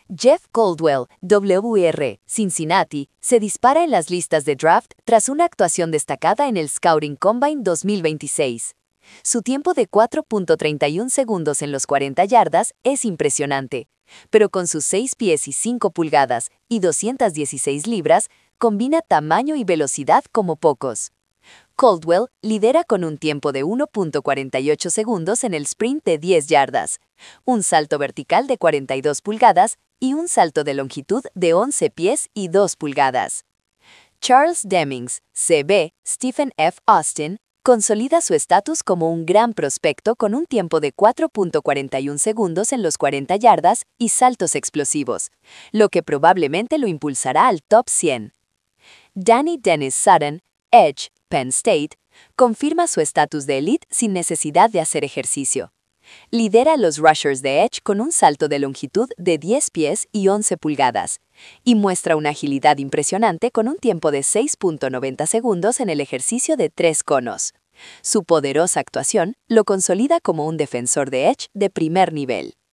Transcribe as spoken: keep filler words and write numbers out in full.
Jeff Caldwell, W R, Cincinnati, se dispara en las listas de draft tras una actuación destacada en el Scouting Combine dos mil veintiséis. Su tiempo de cuatro punto treinta y uno segundos en los cuarenta yardas es impresionante, pero con sus seis pies y cinco pulgadas y doscientas dieciséis libras, combina tamaño y velocidad como pocos. Caldwell lidera con un tiempo de uno punto cuarenta y ocho segundos en el sprint de diez yardas, un salto vertical de cuarenta y dos pulgadas y un salto de longitud de once pies y dos pulgadas. Charles Demings, C B, Stephen F. Austin, consolida su estatus como un gran prospecto con un tiempo de cuatro punto cuarenta y uno segundos en los cuarenta yardas y saltos explosivos, lo que probablemente lo impulsará al top cien. Danny Dennis Sutton, Edge, Penn State, confirma su estatus de elite sin necesidad de hacer ejercicio. Lidera a los rushers de Edge con un salto de longitud de diez pies y once pulgadas, y muestra una agilidad impresionante con un tiempo de seis punto noventa segundos en el ejercicio de tres conos. Su poderosa actuación lo consolida como un defensor de Edge de primer nivel.